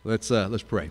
Let's pray.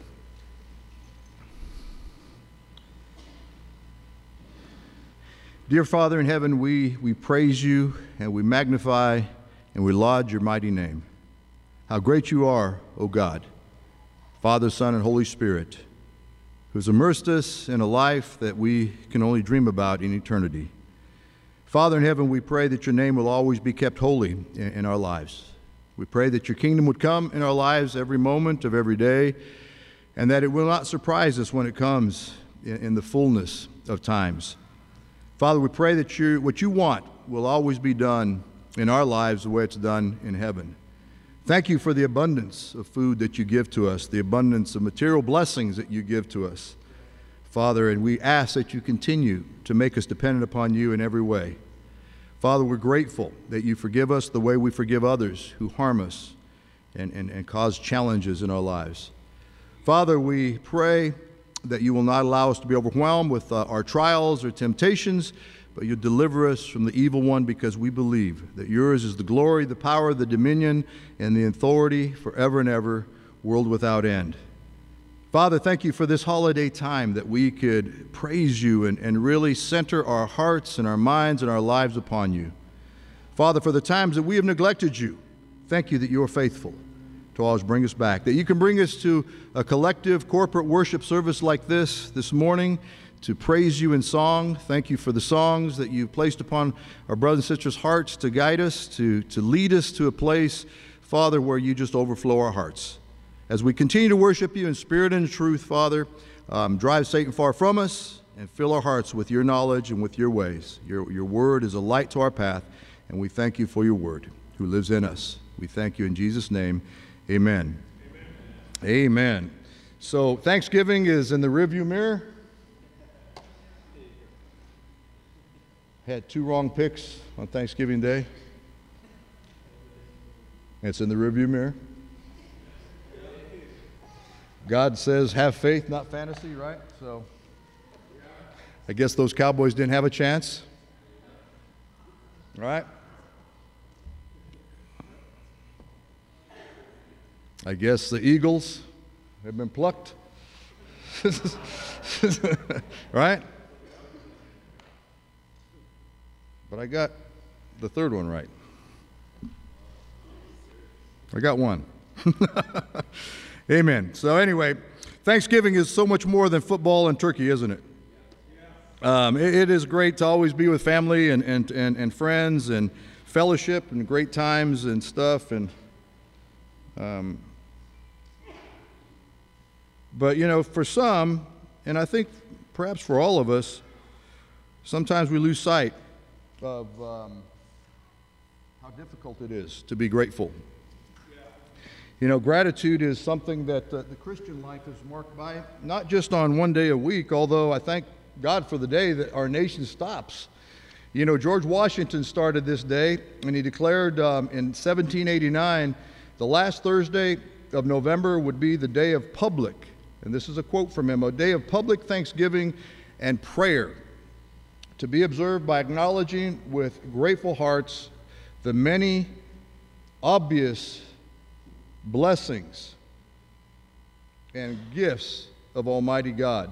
Dear Father in heaven, we praise you and we magnify and we laud your mighty name. How great you are, O God, Father, Son, and Holy Spirit, who's immersed us in a life that we can only dream about in eternity. Father in heaven, we pray that your name will always be kept holy in our lives. We pray that your kingdom would come in our lives every moment of every day, and that it will not surprise us when it comes in the fullness of times. Father, we pray that what you want will always be done in our lives the way it's done in heaven. Thank you for the abundance of food that you give to us, the abundance of material blessings that you give to us, Father, and we ask that you continue to make us dependent upon you in every way. Father, we're grateful that you forgive us the way we forgive others who harm us and cause challenges in our lives. Father, we pray that you will not allow us to be overwhelmed with our trials or temptations, but you deliver us from the evil one, because we believe that yours is the glory, the power, the dominion, and the authority forever and ever, world without end. Father, thank you for this holiday time that we could praise you and really center our hearts and our minds and our lives upon you. Father, for the times that we have neglected you, thank you that you are faithful to always bring us back, that you can bring us to a collective corporate worship service like this morning to praise you in song. Thank you for the songs that you've placed upon our brothers and sisters' hearts to guide us, to lead us to a place, Father, where you just overflow our hearts. As we continue to worship you in spirit and in truth, Father, drive Satan far from us and fill our hearts with your knowledge and with your ways. Your word is a light to our path, and we thank you for your word who lives in us. We thank you in Jesus' name. Amen. Amen. Amen. So Thanksgiving is in the rearview mirror. Had two wrong picks on Thanksgiving Day. It's in the rearview mirror. God says, have faith, not fantasy, right? So I guess those Cowboys didn't have a chance. Right? I guess the Eagles have been plucked. Right? But I got the third one right. I got one. Amen. So anyway, Thanksgiving is so much more than football and turkey, isn't it? It is great to always be with family and friends and fellowship and great times and stuff. But, you know, for some, and I think perhaps for all of us, sometimes we lose sight of how difficult it is to be grateful. You know, gratitude is something that the Christian life is marked by, not just on one day a week, although I thank God for the day that our nation stops. You know, George Washington started this day, and he declared in 1789, the last Thursday of November would be the day of public, and this is a quote from him, a day of public thanksgiving and prayer, to be observed by acknowledging with grateful hearts the many obvious blessings and gifts of Almighty God.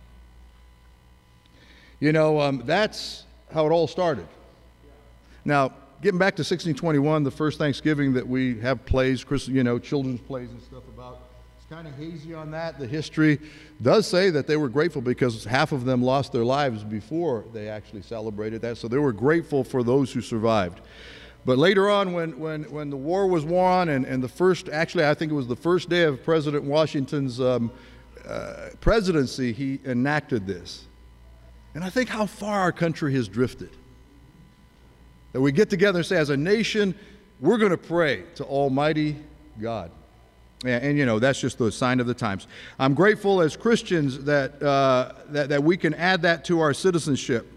You know, that's how it all started. Now, getting back to 1621, the first Thanksgiving that we have plays, children's plays and stuff about, it's kind of hazy on that. The history does say that they were grateful because half of them lost their lives before they actually celebrated that, so they were grateful for those who survived. But later on, when the war was won, and the first, actually I think it was the first day of President Washington's presidency, he enacted this. And I think how far our country has drifted. That we get together and say, as a nation, we're going to pray to Almighty God. And you know, that's just the sign of the times. I'm grateful as Christians that we can add that to our citizenship.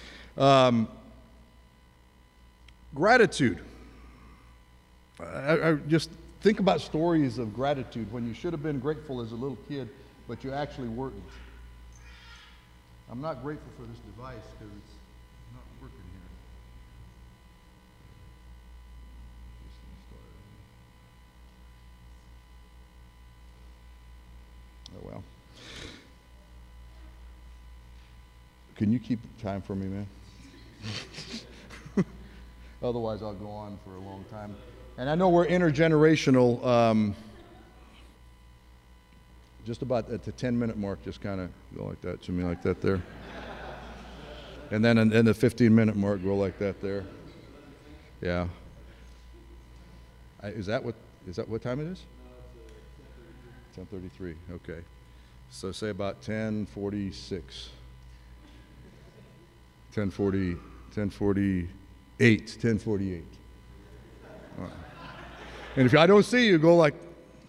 Gratitude. I just think about stories of gratitude when you should have been grateful as a little kid, but you actually weren't. I'm not grateful for this device because it's not working here. Can you keep time for me, man? Otherwise, I'll go on for a long time. And I know we're intergenerational. Just about at the 10-minute mark, just kind of go like that to me, like that there. And then in the 15-minute mark, go like that there. Yeah. Is that what time it is? 10:33. Okay. So say about 10:46. 10:48. 10:48. Right. And if I don't see you, go like.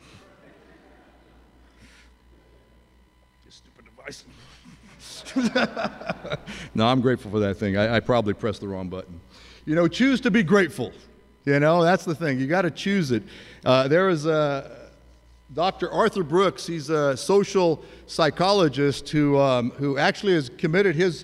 Stupid device. No, I'm grateful for that thing. I probably pressed the wrong button. You know, choose to be grateful. You know, that's the thing. You got to choose it. There is Dr. Arthur Brooks. He's a social psychologist who actually has committed his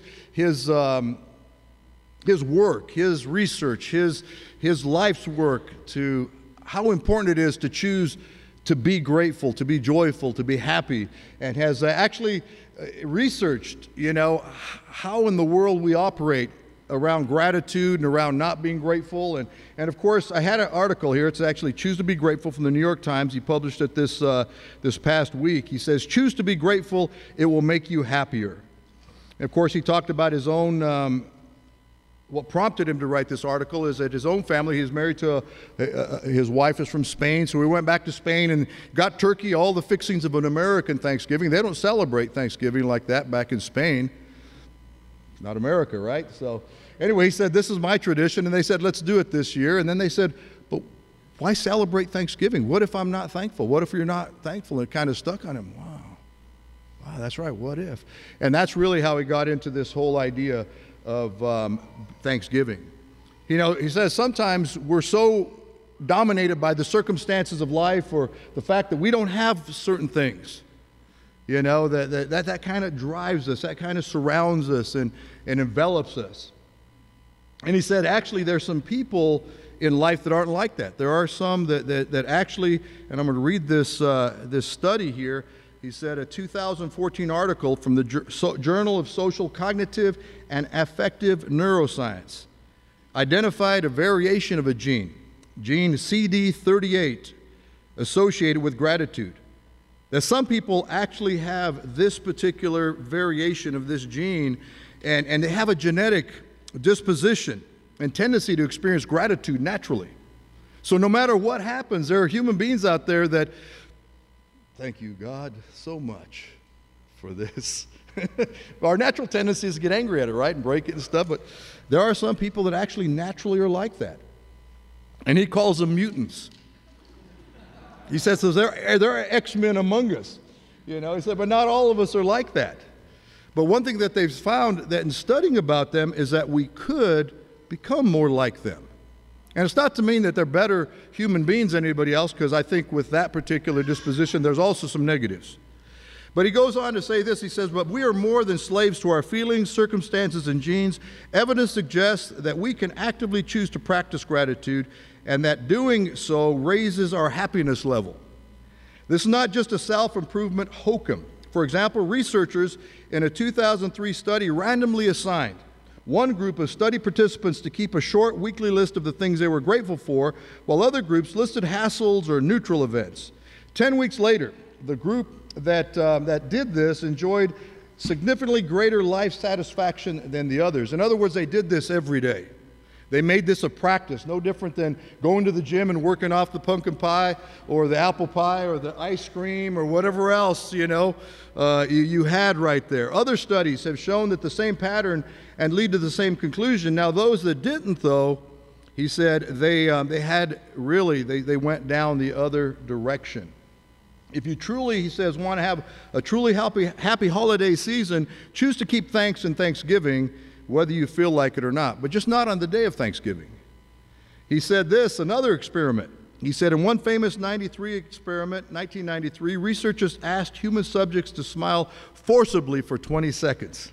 work, his research, his life's work to how important it is to choose to be grateful, to be joyful, to be happy, and has actually researched, you know, how in the world we operate around gratitude and around not being grateful. And of course, I had an article here. It's actually Choose to Be Grateful from the New York Times. He published it this past week. He says, choose to be grateful. It will make you happier. And of course, he talked about his own, what prompted him to write this article is that his own family, he's married to, his wife is from Spain. So we went back to Spain and got turkey, all the fixings of an American Thanksgiving. They don't celebrate Thanksgiving like that back in Spain. Not America, right? So anyway, he said, this is my tradition. And they said, let's do it this year. And then they said, but why celebrate Thanksgiving? What if I'm not thankful? What if you're not thankful? And it kind of stuck on him. Wow, that's right. What if? And that's really how he got into this whole idea of Thanksgiving. You know, he says sometimes we're so dominated by the circumstances of life or the fact that we don't have certain things. You know, that kind of drives us, that kind of surrounds us and envelops us. And he said, actually, there's some people in life that aren't like that. There are some that actually, and I'm going to read this study here. He said a 2014 article from the Journal of Social Cognitive and Affective Neuroscience identified a variation of a gene CD38, associated with gratitude. That some people actually have this particular variation of this gene, and they have a genetic disposition and tendency to experience gratitude naturally. So no matter what happens, there are human beings out there that, thank you, God, so much for this. Our natural tendency is to get angry at it, right, and break it and stuff, but there are some people that actually naturally are like that. And he calls them mutants. He says, so there are X-Men among us. You know, he said, but not all of us are like that. But one thing that they've found that in studying about them is that we could become more like them. And it's not to mean that they're better human beings than anybody else, because I think with that particular disposition, there's also some negatives. But he goes on to say this. He says, but we are more than slaves to our feelings, circumstances, and genes. Evidence suggests that we can actively choose to practice gratitude, and that doing so raises our happiness level. This is not just a self-improvement hokum. For example, researchers in a 2003 study randomly assigned one group of study participants to keep a short weekly list of the things they were grateful for, while other groups listed hassles or neutral events. 10 weeks later, the group that did this enjoyed significantly greater life satisfaction than the others. In other words, they did this every day. They made this a practice, no different than going to the gym and working off the pumpkin pie or the apple pie or the ice cream or whatever else, you know, you had right there. Other studies have shown that the same pattern and lead to the same conclusion. Now, those that didn't, though, he said they went down the other direction. If you truly, he says, want to have a truly happy holiday season, choose to keep thanks in Thanksgiving, whether you feel like it or not, but just not on the day of Thanksgiving. He said this, another experiment. He said in one famous 1993, researchers asked human subjects to smile forcibly for 20 seconds.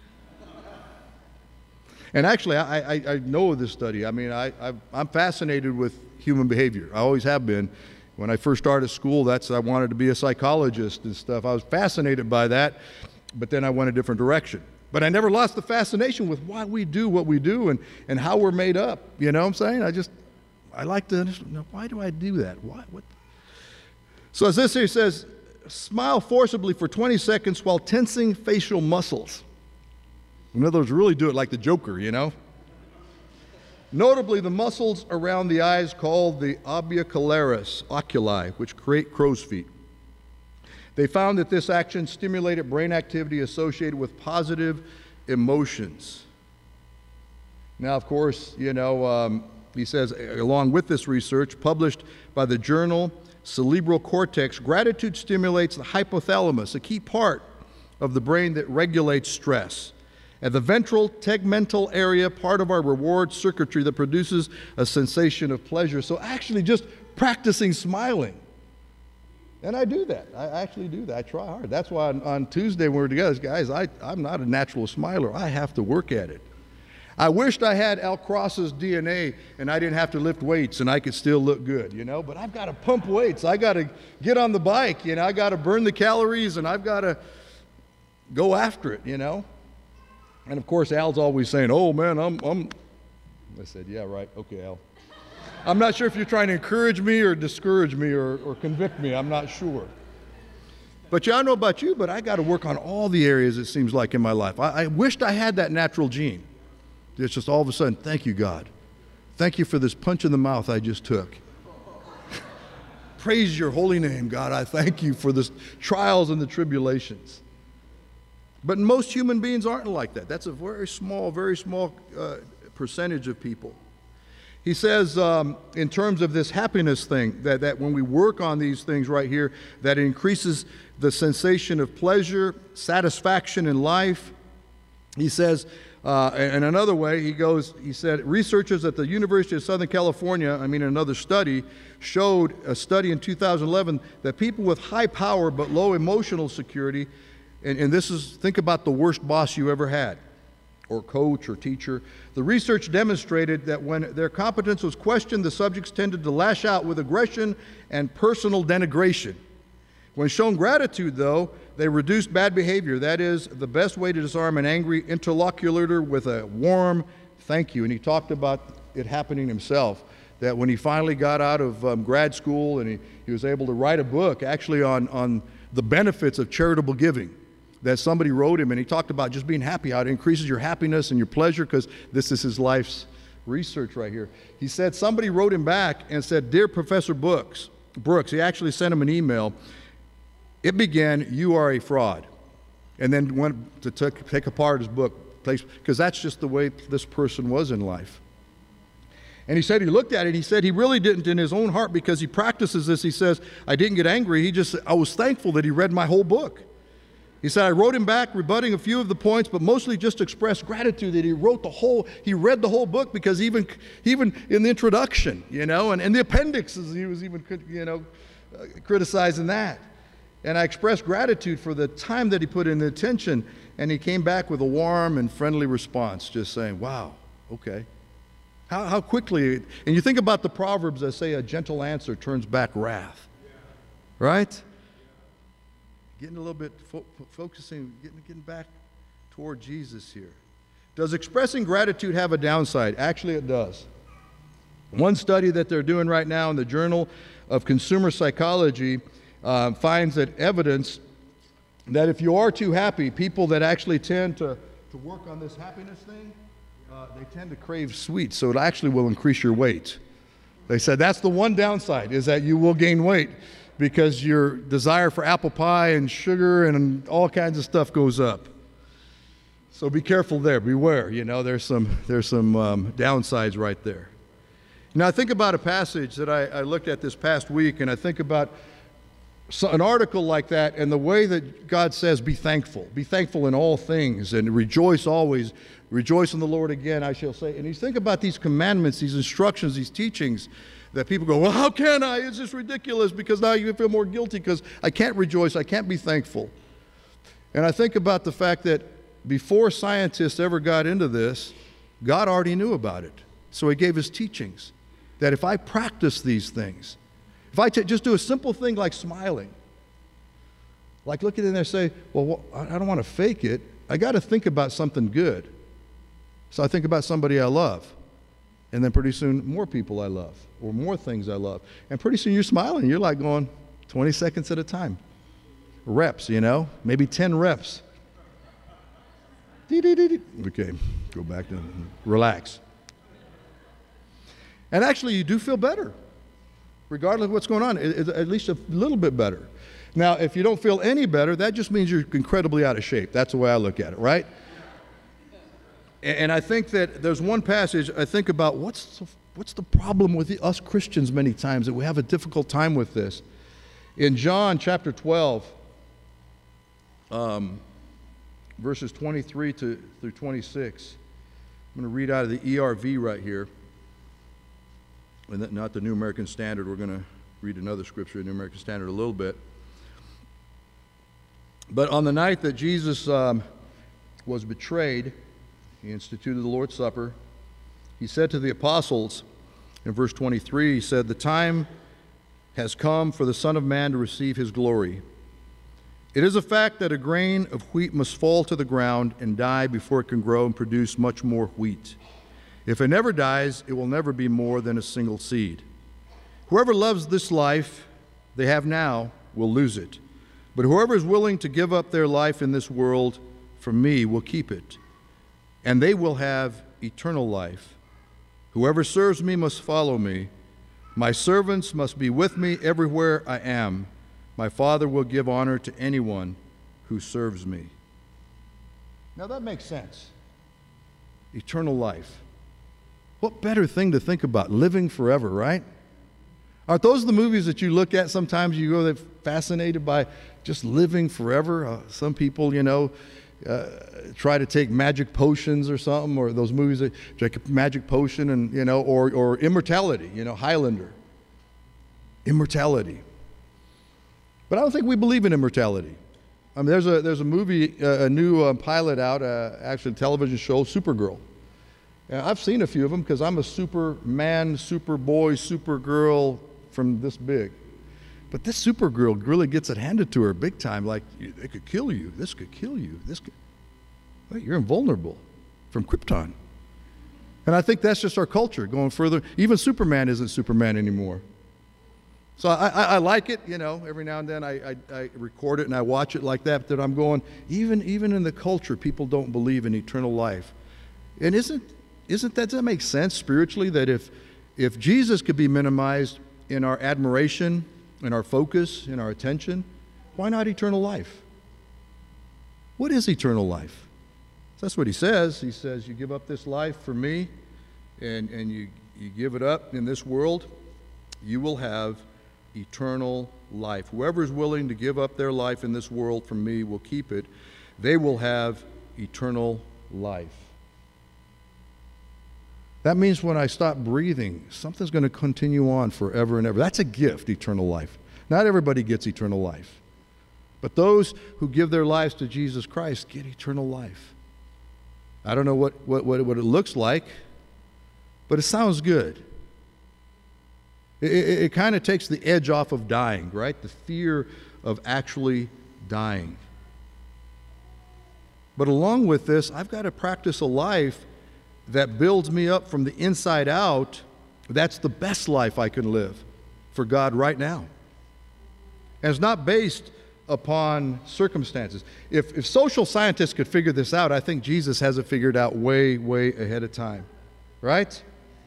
And actually, I know of this study. I mean, I'm fascinated with human behavior. I always have been. When I first started school, I wanted to be a psychologist and stuff. I was fascinated by that, but then I went a different direction. But I never lost the fascination with why we do what we do and how we're made up. You know what I'm saying? I like to understand, why do I do that? Why? What? So as this here says, smile forcibly for 20 seconds while tensing facial muscles. In other words, really do it like the Joker, you know? Notably, the muscles around the eyes called the orbicularis oculi, which create crow's feet. They found that this action stimulated brain activity associated with positive emotions. Now, of course, he says, along with this research published by the journal Cerebral Cortex, gratitude stimulates the hypothalamus, a key part of the brain that regulates stress, and the ventral tegmental area, part of our reward circuitry that produces a sensation of pleasure. So actually just practicing smiling. And I do that. I actually do that. I try hard. That's why on Tuesday when we're together, guys, I'm not a natural smiler. I have to work at it. I wished I had Al Cross's DNA and I didn't have to lift weights and I could still look good, but I've got to pump weights. I got to get on the bike, I got to burn the calories and I've got to go after it, And of course, Al's always saying, oh man, I said, yeah, right. Okay, Al. I'm not sure if you're trying to encourage me or discourage me or convict me. I'm not sure. But I don't know about you, but I got to work on all the areas, it seems like, in my life. I wished I had that natural gene. It's just all of a sudden, thank you, God. Thank you for this punch in the mouth I just took. Praise your holy name, God. I thank you for the trials and the tribulations. But most human beings aren't like that. That's a very small percentage of people. He says, in terms of this happiness thing, that when we work on these things right here, that it increases the sensation of pleasure, satisfaction in life. He says, in another way, he said, researchers at the University of Southern California, another study, showed a study in 2011 that people with high power but low emotional security, and this is, think about the worst boss you ever had, or coach or teacher. The research demonstrated that when their competence was questioned, the subjects tended to lash out with aggression and personal denigration. When shown gratitude, though, they reduced bad behavior. That is the best way to disarm an angry interlocutor with a warm thank you. And he talked about it happening himself, that when he finally got out of grad school and he was able to write a book actually on the benefits of charitable giving, that somebody wrote him, and he talked about just being happy, how it increases your happiness and your pleasure, because this is his life's research right here. He said somebody wrote him back and said, Dear Professor Brooks, he actually sent him an email. It began, you are a fraud. And then went to take apart his book, because that's just the way this person was in life. And he said he looked at it, he said he really didn't in his own heart, because he practices this. He says, I didn't get angry. I was thankful that he read my whole book. He said, I wrote him back, rebutting a few of the points, but mostly just expressed gratitude that he read the whole book, because even in the introduction, and the appendixes, he was even, criticizing that. And I expressed gratitude for the time that he put in the attention, and he came back with a warm and friendly response, just saying, wow, okay. How quickly, and you think about the Proverbs that say a gentle answer turns back wrath, right? Getting a little bit focusing, getting back toward Jesus here. Does expressing gratitude have a downside? Actually, it does. One study that they're doing right now in the Journal of Consumer Psychology finds that evidence that if you are too happy, people that actually tend to work on this happiness thing, they tend to crave sweets, so it actually will increase your weight. They said that's the one downside, is that you will gain weight, because your desire for apple pie and sugar and all kinds of stuff goes up. So be careful there, beware, there's some downsides right there. Now I think about a passage that I looked at this past week, and I think about an article like that and the way that God says, be thankful in all things and rejoice always, rejoice in the Lord again, I shall say. And you think about these commandments, these instructions, these teachings, that people go, well, how can I? It's just ridiculous, because now you feel more guilty because I can't rejoice, I can't be thankful. And I think about the fact that before scientists ever got into this, God already knew about it. So he gave his teachings, that if I practice these things, if I just do a simple thing like smiling, like look at it and say, well, I don't want to fake it. I got to think about something good. So I think about somebody I love. And then pretty soon, more people I love, or more things I love. And pretty soon you're smiling. You're like going 20 seconds at a time. Reps, maybe 10 reps. Okay, go back to relax. And actually, you do feel better, regardless of what's going on, at least a little bit better. Now, if you don't feel any better, that just means you're incredibly out of shape. That's the way I look at it, right? And I think that there's one passage I think about, what's the problem with us Christians many times, that we have a difficult time with this. In John chapter 12, verses 23 through 26, I'm going to read out of the ERV right here. And not the New American Standard. We're going to read another scripture in the New American Standard a little bit. But on the night that Jesus was betrayed, he instituted the Lord's Supper. He said to the apostles, in verse 23, he said, "The time has come for the Son of Man to receive his glory. It is a fact that a grain of wheat must fall to the ground and die before it can grow and produce much more wheat. If it never dies, it will never be more than a single seed. Whoever loves this life they have now will lose it. But whoever is willing to give up their life in this world for me will keep it. And they will have eternal life. Whoever serves me must follow me. My servants must be with me everywhere I am. My Father will give honor to anyone who serves me." Now that makes sense. Eternal life. What better thing to think about? Living forever, right? Aren't those the movies that you look at sometimes? You go there fascinated by just living forever. Some people, try to take magic potions or something, or those movies that take a magic potion and, or immortality, Highlander. Immortality. But I don't think we believe in immortality. I mean, there's a movie, a new pilot out, actually a television show, Supergirl. I've seen a few of them because I'm a Superman, Superboy, Supergirl from this big. But this Supergirl really gets it handed to her big time, like, they could kill you, this could kill you, wait, you're invulnerable from Krypton. And I think that's just our culture going further. Even Superman isn't Superman anymore. So I like it, every now and then I record it and I watch it like that, but I'm going, even in the culture, people don't believe in eternal life. And does that make sense spiritually, that if Jesus could be minimized in our admiration, in our focus, in our attention, why not eternal life? What is eternal life? That's what he says. He says, you give up this life for me, and you give it up in this world, you will have eternal life. Whoever is willing to give up their life in this world for me will keep it. They will have eternal life. That means when I stop breathing, something's going to continue on forever and ever. That's a gift, eternal life. Not everybody gets eternal life. But those who give their lives to Jesus Christ get eternal life. I don't know what it looks like, but it sounds good. It kind of takes the edge off of dying, right? The fear of actually dying. But along with this, I've got to practice a life that builds me up from the inside out. That's the best life I can live for God right now. And it's not based upon circumstances. If social scientists could figure this out, I think Jesus has it figured out way, way ahead of time. Right?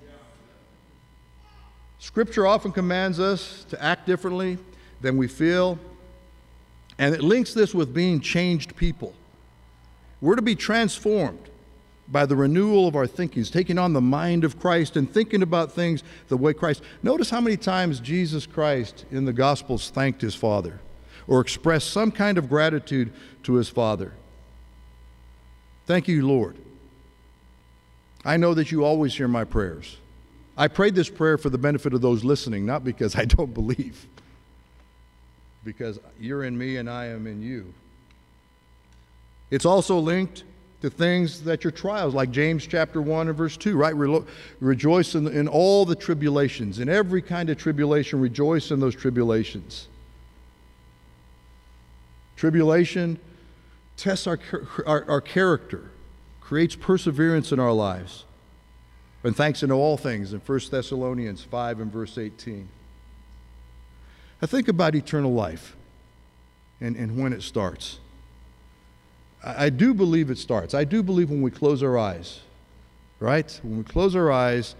Scripture often commands us to act differently than we feel, and it links this with being changed people. We're to be transformed by the renewal of our thinkings, taking on the mind of Christ and thinking about things the way Christ. Notice how many times Jesus Christ in the Gospels thanked his Father or expressed some kind of gratitude to his Father. Thank you, Lord. I know that you always hear my prayers. I prayed this prayer for the benefit of those listening, not because I don't believe, because you're in me and I am in you. It's also linked to things that your trials, like James chapter 1 and verse 2, right? Rejoice in all the tribulations. In every kind of tribulation, rejoice in those tribulations. Tribulation tests our character, creates perseverance in our lives. And thanks in all things in 1 Thessalonians 5 and verse 18. I think about eternal life and when it starts. I do believe it starts. I do believe when we close our eyes, right? When we close our eyes,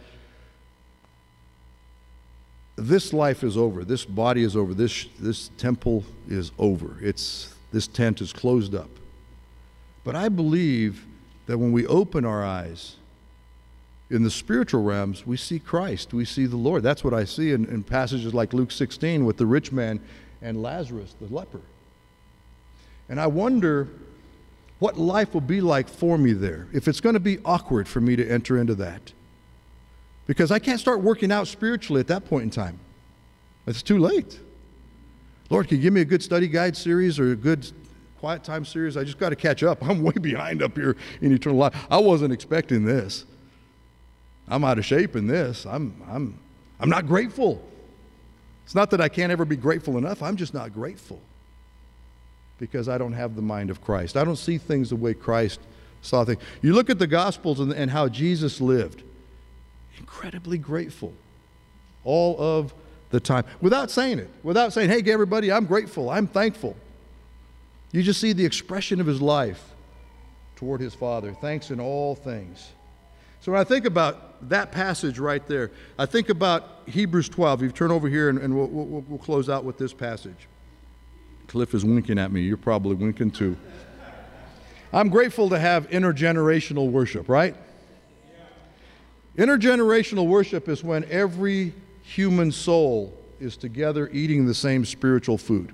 this life is over. This body is over. This temple is over. This tent is closed up. But I believe that when we open our eyes, in the spiritual realms, we see Christ. We see the Lord. That's what I see in passages like Luke 16 with the rich man and Lazarus, the leper. And I wonder what life will be like for me there, if it's going to be awkward for me to enter into that. Because I can't start working out spiritually at that point in time. It's too late. Lord, can you give me a good study guide series or a good quiet time series? I just got to catch up. I'm way behind up here in eternal life. I wasn't expecting this. I'm out of shape in this. I'm not grateful. It's not that I can't ever be grateful enough. I'm just not grateful because I don't have the mind of Christ. I don't see things the way Christ saw things. You look at the Gospels and how Jesus lived. Incredibly grateful all of the time without saying it, without saying, hey, everybody, I'm grateful, I'm thankful. You just see the expression of his life toward his Father. Thanks in all things. So when I think about that passage right there, I think about Hebrews 12. You turn over here and we'll close out with this passage. Cliff is winking at me. You're probably winking too. I'm grateful to have intergenerational worship, right? Intergenerational worship is when every human soul is together eating the same spiritual food.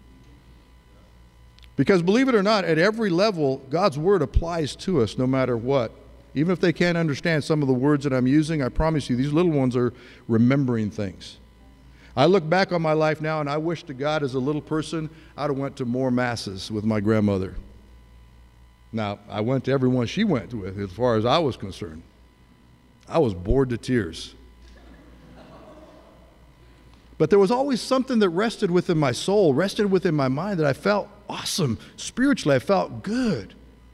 Because believe it or not, at every level, God's word applies to us no matter what. Even if they can't understand some of the words that I'm using, I promise you, these little ones are remembering things. I look back on my life now, and I wish to God as a little person, I'd have went to more masses with my grandmother. Now, I went to every one she went with as far as I was concerned. I was bored to tears. But there was always something that rested within my soul, rested within my mind, that I felt awesome. Spiritually, I felt good.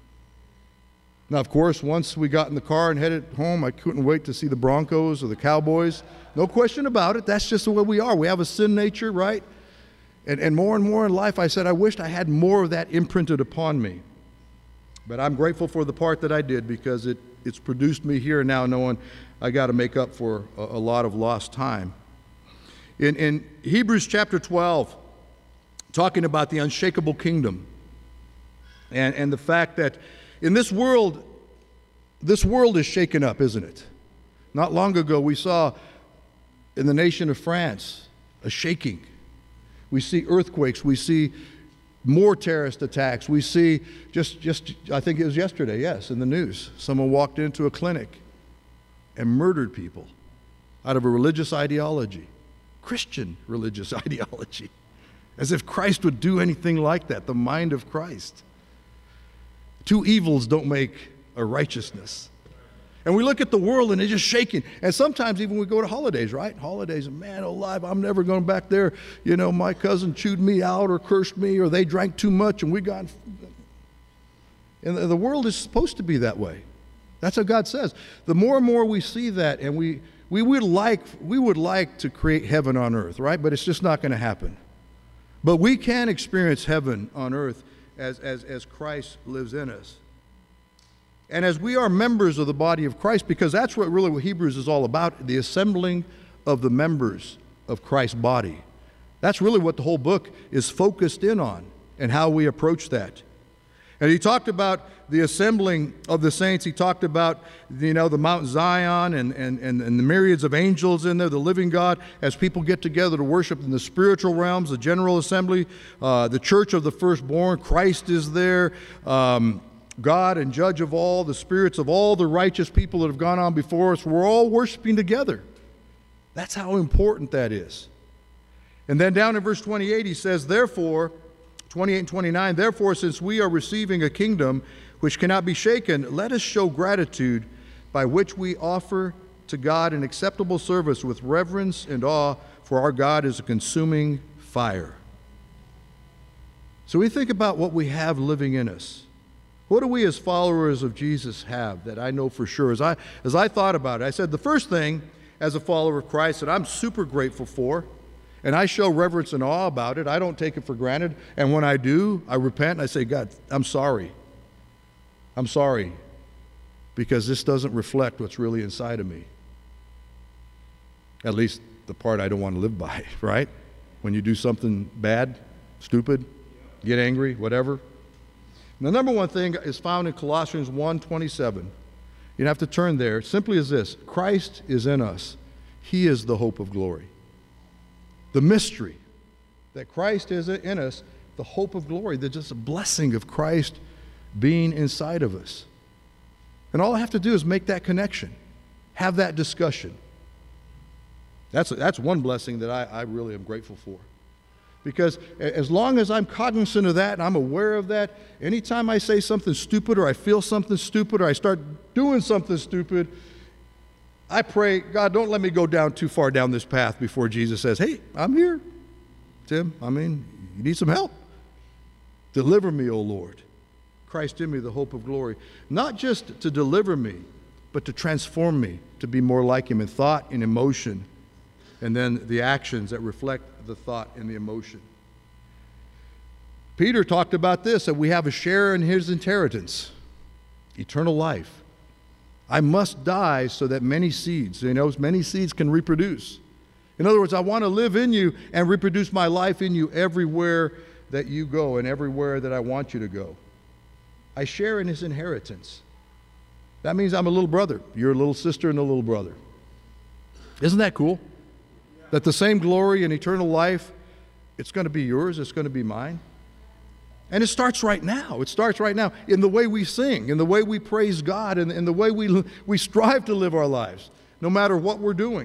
Now, of course, once we got in the car and headed home, I couldn't wait to see the Broncos or the Cowboys. No question about it. That's just the way we are. We have a sin nature, right? And more in life, I said, I wished I had more of that imprinted upon me. But I'm grateful for the part that I did because it's produced me here and now knowing I got to make up for a lot of lost time. In Hebrews chapter 12, talking about the unshakable kingdom and the fact that in this world is shaken up, isn't it? Not long ago, we saw in the nation of France a shaking. We see earthquakes. We see more terrorist attacks. We see just I think it was yesterday, yes, in the news, someone walked into a clinic and murdered people out of a religious ideology, Christian religious ideology, as if Christ would do anything like that, the mind of Christ. Two evils don't make a righteousness. And we look at the world and it's just shaking. And sometimes even we go to holidays, right? Holidays, and man alive, I'm never going back there. You know, my cousin chewed me out or cursed me or they drank too much and we got... And the world is supposed to be that way. That's what God says. The more and more we see that, and we would like to create heaven on earth, right? But it's just not going to happen. But we can experience heaven on earth as Christ lives in us. And as we are members of the body of Christ, because that's what Hebrews is all about, the assembling of the members of Christ's body. That's really what the whole book is focused in on and how we approach that. And he talked about the assembling of the saints. He talked about, the Mount Zion and the myriads of angels in there, the living God, as people get together to worship in the spiritual realms, the general assembly, the church of the firstborn. Christ is there, God and judge of all, the spirits of all the righteous people that have gone on before us. We're all worshiping together. That's how important that is. And then down in verse 28, he says, therefore, 28 and 29, therefore, since we are receiving a kingdom which cannot be shaken, let us show gratitude by which we offer to God an acceptable service with reverence and awe, for our God is a consuming fire. So we think about what we have living in us. What do we as followers of Jesus have that I know for sure? As I thought about it, I said the first thing as a follower of Christ that I'm super grateful for, and I show reverence and awe about it. I don't take it for granted. And when I do, I repent and I say, God, I'm sorry. I'm sorry, because this doesn't reflect what's really inside of me. At least the part I don't want to live by, right? When you do something bad, stupid, get angry, whatever. And the number one thing is found in Colossians 1:27. You have to turn there. Simply as this: Christ is in us. He is the hope of glory. The mystery that Christ is in us, the hope of glory, the just a blessing of Christ being inside of us. And all I have to do is make that connection, have that discussion. That's one blessing that I really am grateful for. Because as long as I'm cognizant of that and I'm aware of that, anytime I say something stupid or I feel something stupid or I start doing something stupid, I pray, God, don't let me go down too far down this path before Jesus says, hey, I'm here, Tim. You need some help. Deliver me, O Lord. Christ in me, the hope of glory. Not just to deliver me, but to transform me, to be more like him in thought and emotion, and then the actions that reflect the thought and the emotion. Peter talked about this, that we have a share in his inheritance, eternal life. I must die so that many seeds can reproduce. In other words, I want to live in you and reproduce my life in you everywhere that you go and everywhere that I want you to go. I share in his inheritance. That means I'm a little brother. You're a little sister and a little brother. Isn't that cool? That the same glory and eternal life, it's going to be yours, it's going to be mine. And it starts right now. It starts right now in the way we sing, in the way we praise God, and in the way we strive to live our lives, no matter what we're doing.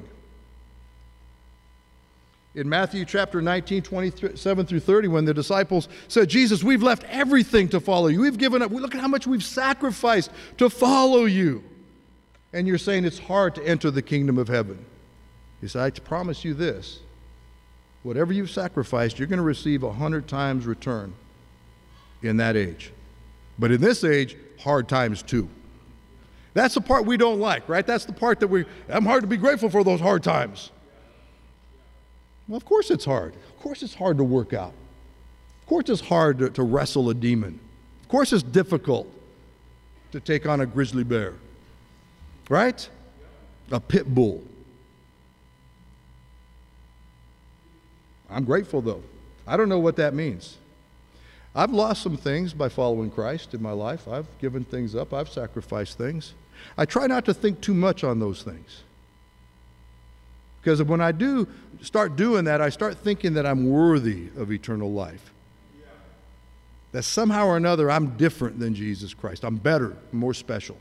In Matthew chapter 19, 27 through 30, when the disciples said, Jesus, we've left everything to follow you. We've given up. Look at how much we've sacrificed to follow you. And you're saying it's hard to enter the kingdom of heaven. He said, I promise you this. Whatever you've sacrificed, you're going to receive 100 times return in that age. But in this age, hard times too. That's the part we don't like, right? That's the part that I'm hard to be grateful for those hard times. Well, of course it's hard. Of course it's hard to work out. Of course it's hard to wrestle a demon. Of course it's difficult to take on a grizzly bear, right? A pit bull. I'm grateful though. I don't know what that means. I've lost some things by following Christ in my life. I've given things up. I've sacrificed things. I try not to think too much on those things. Because when I do start doing that, I start thinking that I'm worthy of eternal life. That somehow or another I'm different than Jesus Christ. I'm better, more special.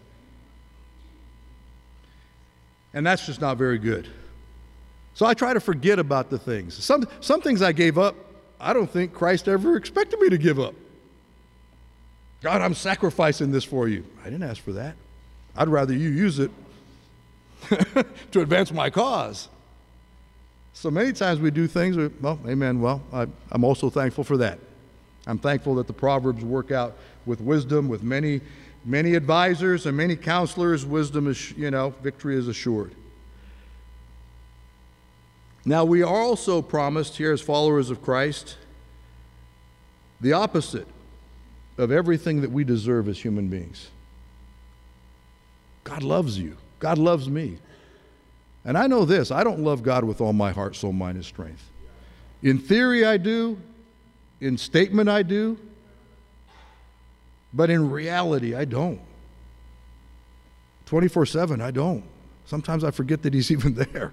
And that's just not very good. So I try to forget about the things. Some things I gave up, I don't think Christ ever expected me to give up. God, I'm sacrificing this for you. I didn't ask for that. I'd rather you use it to advance my cause. So many times we do things, well, amen, well, I'm also thankful for that. I'm thankful that the Proverbs work out with wisdom, with many advisors and many counselors. Wisdom is, victory is assured. Now, we are also promised here as followers of Christ the opposite of everything that we deserve as human beings. God loves you. God loves me. And I know this, I don't love God with all my heart, soul, mind, and strength. In theory, I do. In statement, I do. But in reality, I don't. 24/7, I don't. Sometimes I forget that he's even there.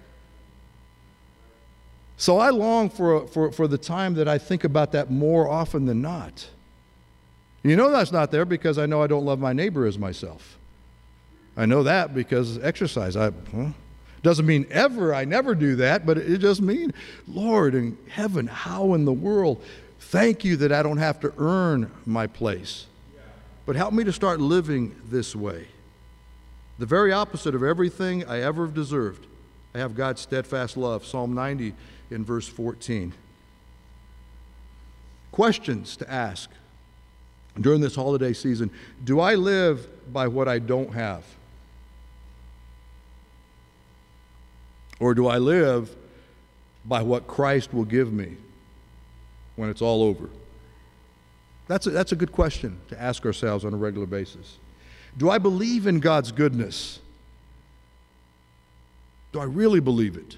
So I long for the time that I think about that more often than not. You know that's not there because I know I don't love my neighbor as myself. I know that because exercise. Doesn't mean I never do that, but it just means, Lord in heaven, how in the world, thank you that I don't have to earn my place. But help me to start living this way. The very opposite of everything I ever deserved. I have God's steadfast love, Psalm 90 in verse 14. questions to ask during this holiday season. Do I live by what I don't have? Or do I live by what Christ will give me when it's all over? That's a good question to ask ourselves on a regular basis. Do I believe in God's goodness? Do I really believe it?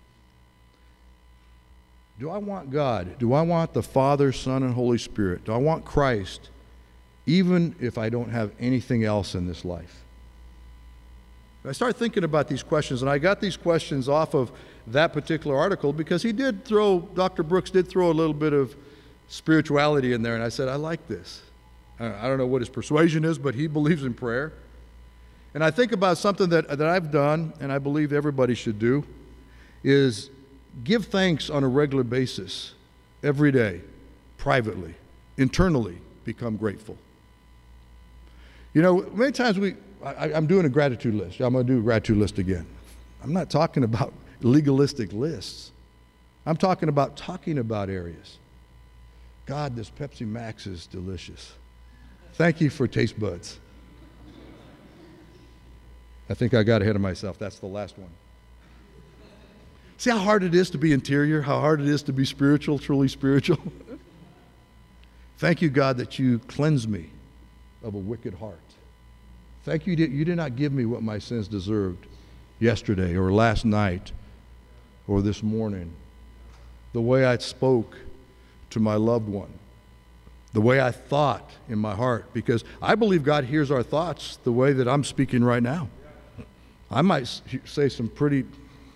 Do I want God? Do I want the Father, Son, and Holy Spirit? Do I want Christ, even if I don't have anything else in this life? I started thinking about these questions, and I got these questions off of that particular article because Dr. Brooks did throw a little bit of spirituality in there, and I said, I like this. I don't know what his persuasion is, but he believes in prayer. And I think about something that I've done, and I believe everybody should do, is give thanks on a regular basis, every day, privately, internally, become grateful. You know, many times I'm doing a gratitude list. I'm going to do a gratitude list again. I'm not talking about legalistic lists. I'm talking about areas. God, this Pepsi Max is delicious. Thank you for taste buds. I think I got ahead of myself. That's the last one. See how hard it is to be interior, how hard it is to be spiritual, truly spiritual? Thank you, God, that you cleanse me of a wicked heart. Thank you, you did not give me what my sins deserved yesterday or last night or this morning. The way I spoke to my loved one, the way I thought in my heart, because I believe God hears our thoughts the way that I'm speaking right now. I might say some pretty,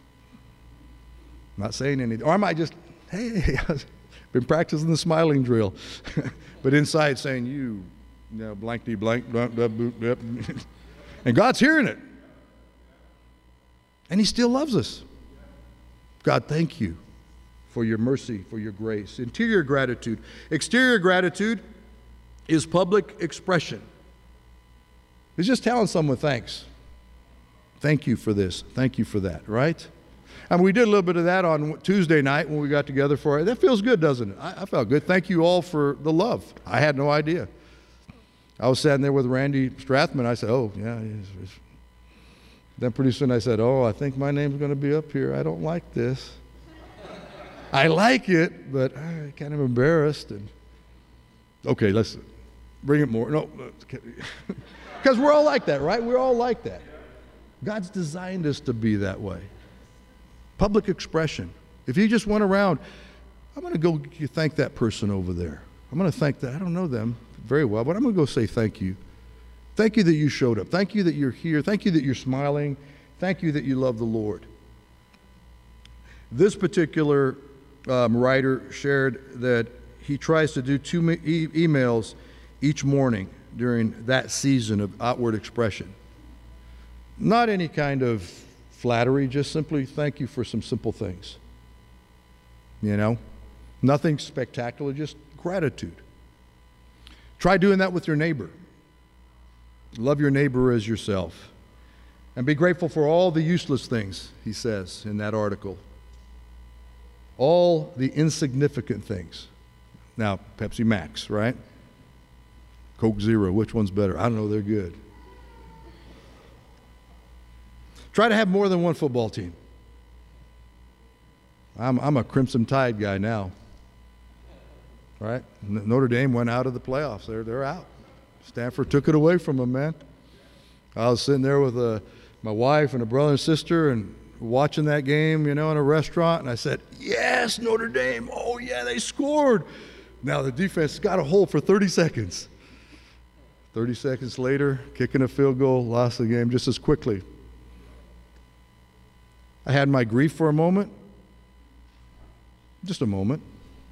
not saying anything, or I might just, hey, I've been practicing the smiling drill, but inside saying, you know, blankety blank, blank, blank, blank, blank. And God's hearing it. And He still loves us. God, thank you for your mercy, for your grace. Interior gratitude. Exterior gratitude is public expression. It's just telling someone thanks. Thank you for this. Thank you for that, right? And we did a little bit of that on Tuesday night when we got together for it. That feels good, doesn't it? I felt good. Thank you all for the love. I had no idea. I was sitting there with Randy Strathman. I said, oh, yeah. Then pretty soon I said, oh, I think my name's going to be up here. I don't like this. I like it, but I'm kind of embarrassed. And okay, let's bring it more. No, because we're all like that, right? We're all like that. God's designed us to be that way. Public expression. If you just went around, I'm going to go thank that person over there. I'm going to thank that. I don't know them very well, but I'm going to go say thank you. Thank you that you showed up. Thank you that you're here. Thank you that you're smiling. Thank you that you love the Lord. This particular writer shared that he tries to do 2 emails each morning during that season of outward expression. Not any kind of flattery, just simply thank you for some simple things. You know, nothing spectacular, just gratitude. Try doing that with your neighbor. Love your neighbor as yourself. And be grateful for all the useless things, he says in that article. All the insignificant things. Now, Pepsi Max, right? Coke Zero, which one's better? I don't know, they're good. Try to have more than one football team. I'm a Crimson Tide guy now. Right? Notre Dame went out of the playoffs. They're out. Stanford took it away from them, man. I was sitting there with my wife and a brother and sister and watching that game, you know, in a restaurant, and I said, yes, Notre Dame. Oh, yeah, they scored. Now the defense got a hold for 30 seconds. 30 seconds later, kicking a field goal, lost the game just as quickly. I had my grief for a moment. Just a moment.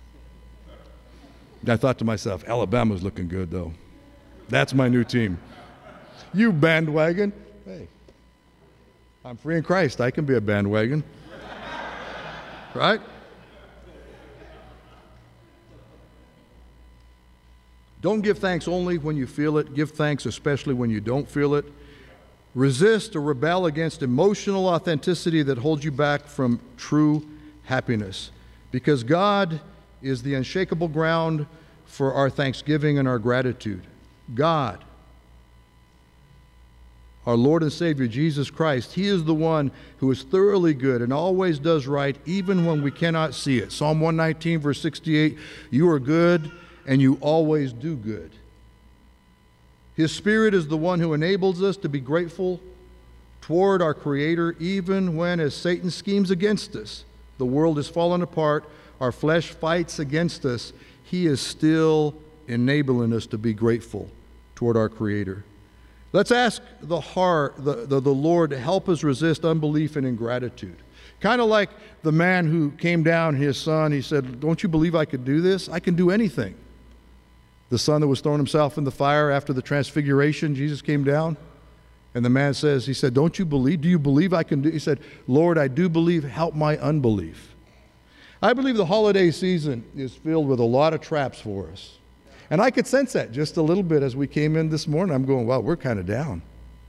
I thought to myself, Alabama's looking good, though. That's my new team. You bandwagon. Hey, I'm free in Christ. I can be a bandwagon. Right? Don't give thanks only when you feel it. Give thanks especially when you don't feel it. Resist or rebel against emotional authenticity that holds you back from true happiness. Because God is the unshakable ground for our thanksgiving and our gratitude. God, our Lord and Savior, Jesus Christ, He is the one who is thoroughly good and always does right, even when we cannot see it. Psalm 119, verse 68, you are good and you always do good. His Spirit is the one who enables us to be grateful toward our Creator, even when, as Satan schemes against us, the world is falling apart, our flesh fights against us, He is still enabling us to be grateful toward our Creator. Let's ask the Lord to help us resist unbelief and ingratitude. Kind of like the man who came down, his son, he said, don't you believe I could do this? I can do anything. The son that was throwing himself in the fire after the transfiguration, Jesus came down. And the man says, he said, don't you believe? Do you believe I can do? He said, Lord, I do believe, help my unbelief. I believe the holiday season is filled with a lot of traps for us. And I could sense that just a little bit as we came in this morning. I'm going, wow, we're kind of down.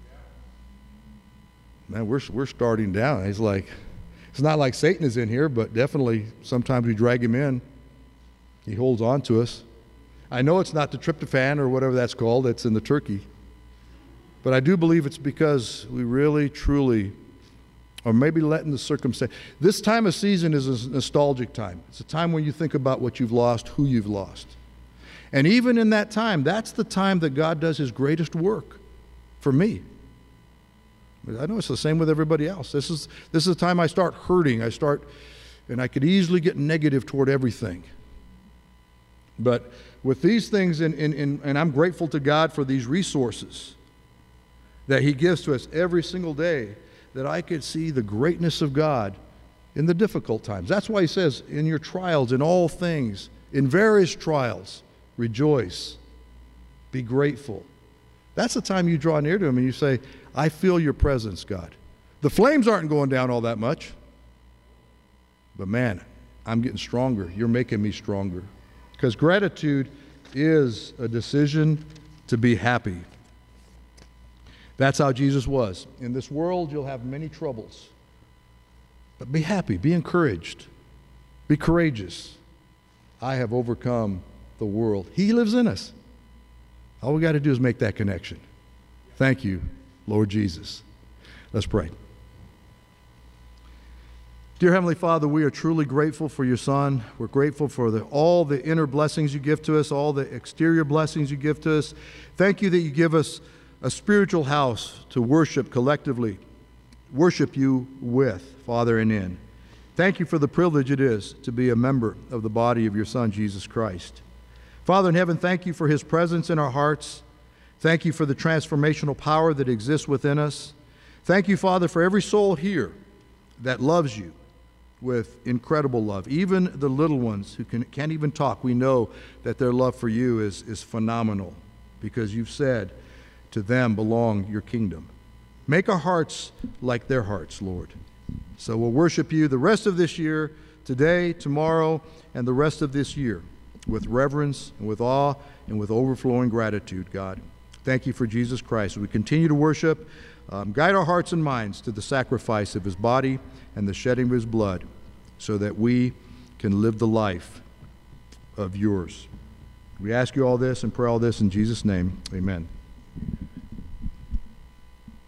Man, we're starting down. He's like, it's not like Satan is in here, but definitely sometimes we drag him in. He holds on to us. I know it's not the tryptophan or whatever that's called that's in the turkey. But I do believe it's because we really, truly, or maybe letting the circumstance. This time of season is a nostalgic time. It's a time when you think about what you've lost, who you've lost. And even in that time, that's the time that God does His greatest work for me. I know it's the same with everybody else. This is the time I start hurting. And I could easily get negative toward everything. But with these things, and I'm grateful to God for these resources that He gives to us every single day, that I could see the greatness of God in the difficult times. That's why He says, in your trials, in all things, in various trials, rejoice, be grateful. That's the time you draw near to Him and you say, I feel your presence, God. The flames aren't going down all that much, but man, I'm getting stronger. You're making me stronger. Because gratitude is a decision to be happy. That's how Jesus was. In this world, you'll have many troubles. But be happy, be encouraged, be courageous. I have overcome the world. He lives in us. All we got to do is make that connection. Thank you, Lord Jesus. Let's pray. Dear Heavenly Father, we are truly grateful for your Son. We're grateful for all the inner blessings you give to us, all the exterior blessings you give to us. Thank you that you give us a spiritual house to worship collectively, worship you with, Father, and in. Thank you for the privilege it is to be a member of the body of your Son, Jesus Christ. Father in heaven, thank you for His presence in our hearts. Thank you for the transformational power that exists within us. Thank you, Father, for every soul here that loves you with incredible love. Even the little ones who can't even talk, we know that their love for you is phenomenal, because you've said, to them belong your kingdom. Make our hearts like their hearts, Lord. So we'll worship you the rest of this year, today, tomorrow, and the rest of this year, with reverence and with awe and with overflowing gratitude, God. Thank you for Jesus Christ. As we continue to worship, guide our hearts and minds to the sacrifice of His body and the shedding of His blood, so that we can live the life of yours. We ask you all this and pray all this in Jesus' name. Amen.